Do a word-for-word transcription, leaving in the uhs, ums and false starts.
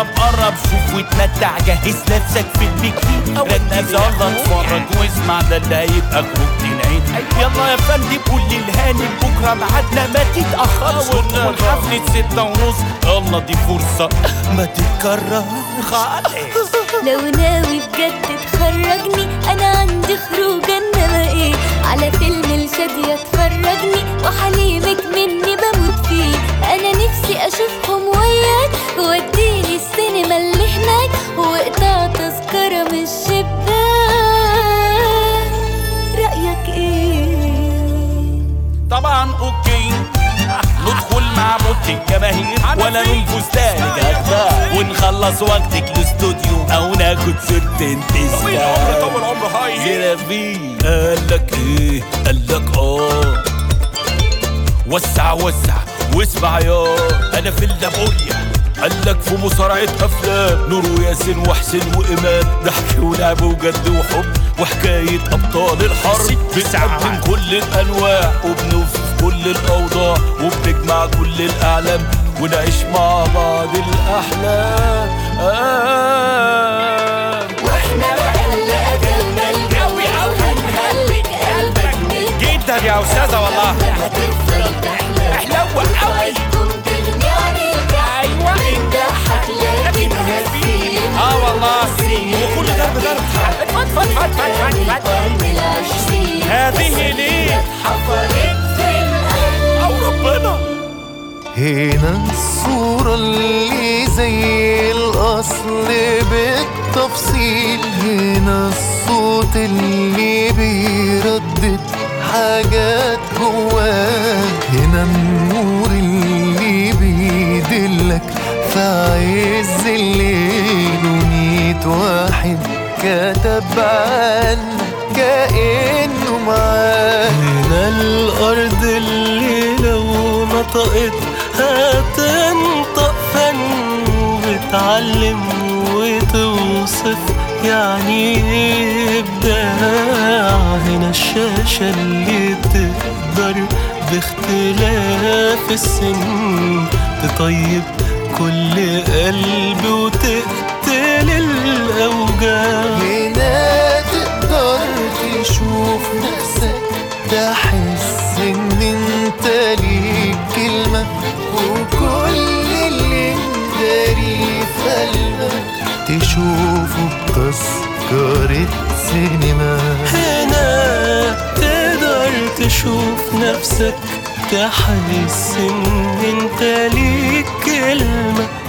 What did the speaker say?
قرب قرب شوف وتمتع، جهز نفسك في البكين، ركز يلا اتفرج واسمع، ده اللي هيبقى خروجة العين. يلا يا فندم قول للهاني بكره ميعادنا ما تتاخرش، والحفله ستة ونص، يلا دي فرصه ما تتكرر خالص. لو ناوي بجد تخرجني انا عندي خروجه، انما ايه على فيلم الشادية تفرجني، وحليمك مني بموت فيه. انا نفسي اشوفهم وياك، وديني السينما اللي هناك، واقطع تذكرة من الشباك. رأيك ايه؟ طبعا اوكي، ندخل مع موت الجماهير ولا ننفذ تاني جدع، ونخلص وقتك الاستوديو او ناخد سيرتين تسلا. طول العمر طول العمر هاي زرافي. قالك ايه؟ قالك اه وسع وسع واسمع يا انا في اللابوريا. قالك في مصارعة افلام نور وياسين وحسين وامام، ضحك ولعب وجد وحب وحكاية ابطال الحرب. بنقدم كل الانواع وبنوصف كل الاوضاع، وبنجمع كل الاعلام ونعيش مع بعض الاحلام. آه واحنا بقلق اجلنا الجوي او هنهلك قلبك من جدا يا استاذة والله. هتفضل تحلى احلوة قوي. ايوه انت هتلاقي نهاية. اه والله وكل ضرب ضرب اتفضل اتفضل اتفضل. هذه ليه حفرت في القلب او ربنا. هنا الصورة اللي زي الأصل بالتفصيل، هنا الصوت اللي بيردد حاجات جواك، هنا النور اللي بيدلك في عز الليل، وميت واحد كتب عنك كأنه معاك. هنا الأرض اللي لو نطقت هتنطق فن، بتعلم وتوصف يعني إبداع. هنا الشاشة اللي تقدر باختلاف السن تطيب كل قلب وتقتل الأوجاع. هنا تقدر تشوف نفسك، تحس إن انت ليك كلمة، وكل اللي مداري في قلبك تشوفه بتذكرة سينما. هنا تقدر تشوف نفسك، تحس إن انت ليك كلمة،